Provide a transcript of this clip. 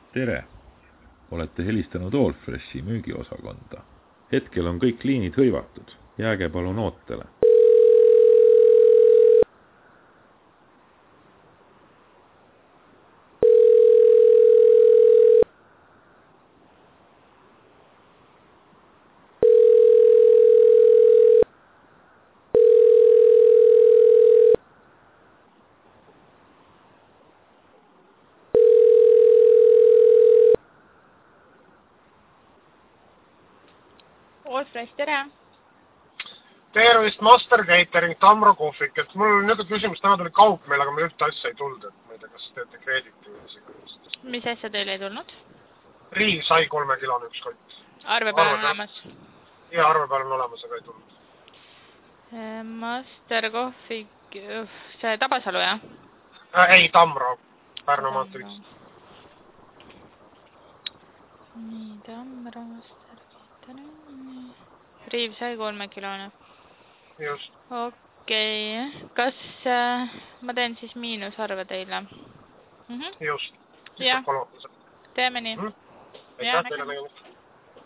Tere! Olete helistanud Allfreshi müügiosakonda. Hetkel on kõik liinid hõivatud. Jääge palun ootele. Allfresh, tere! Tervist, Master Catering, Tamro kohvik, et mul on nüüd küsimus, täna tuli kaup meil, aga meil ühte asja ei tulnud, et ma ei tea, kas teete kreediti või isegi. Mis asja teile ei tulnud? Riiv sai 3 kilone üks kott. Arve peal on olemas? Ja arve peal on olemas, aga ei tulnud. Master kohvik, see Tabasalu, jah? Ei, Tamro, Pärnu maantee 1. Nii, Tamro, Master Catering. Riiv sai 3 kilone. Just. Okei, kas ma teen siis miinusarve teile? Just. Jah, teeme nii. Aitäh teile nägemist.